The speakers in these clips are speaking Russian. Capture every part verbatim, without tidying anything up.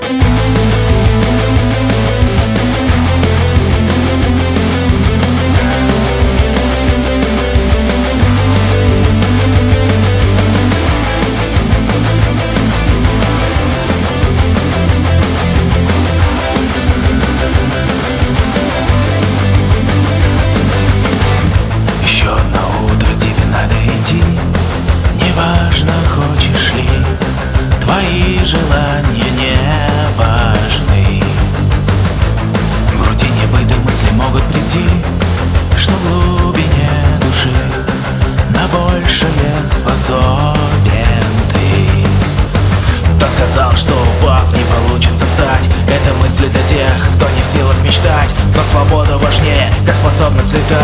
Твои желания не важны. В рутине быта мысли могут прийти, что в глубине души на большее способен ты. Кто сказал, что упав не получится встать? Это мысли для тех, кто не в силах мечтать. Но свобода важнее, как способность летать.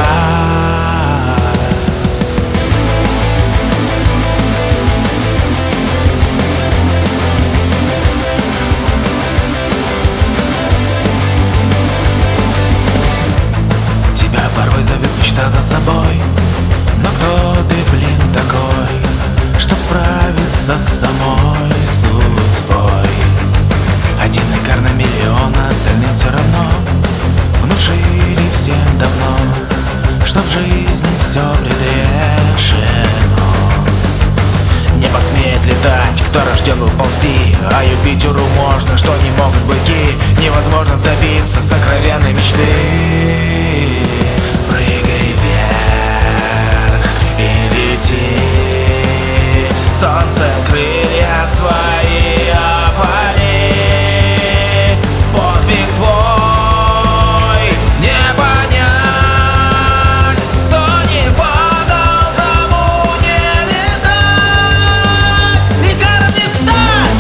Мечта за собой, но кто ты, блин, такой, чтоб справиться с самой судьбой? Один икар на миллион, а остальным все равно. Внушили всем давно, что в жизни все предрешено. Не посмеет летать, кто рожден был ползти, а Юпитеру можно, что не могут быки. Невозможно добиться сокровенной мечты. Прыгай вверх и лети, солнце крылья свои опали. Подвиг твой не понять, кто не падал, тому не летать, икаром не встать.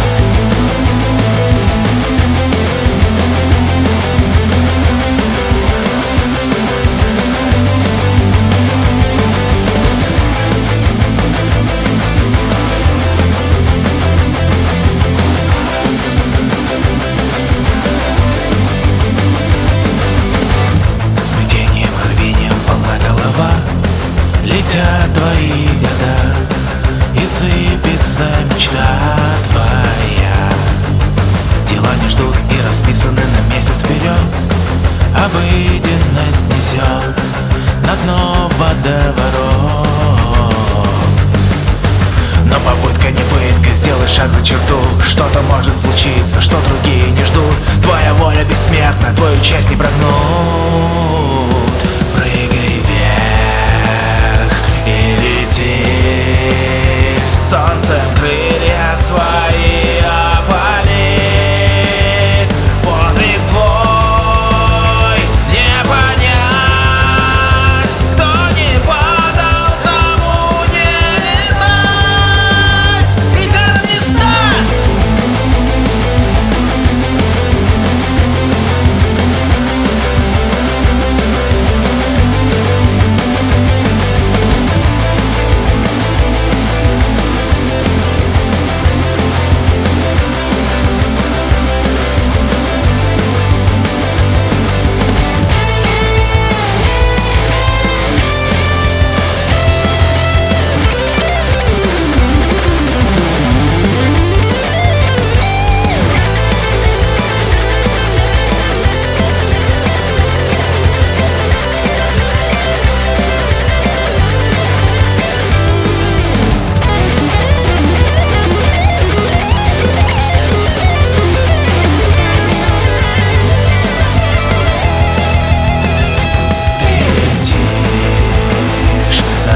Летят твои года, и сыпется мечта твоя. Дела не ждут и расписаны на месяц вперед. Обыденность несет на дно водоворот. Но попытка не пытка, сделай шаг за черту. Что-то может случиться, что другие не ждут. Твоя воля бессмертна, твою честь не прогнут. Прыгай вверх и лети, солнцем крылья свои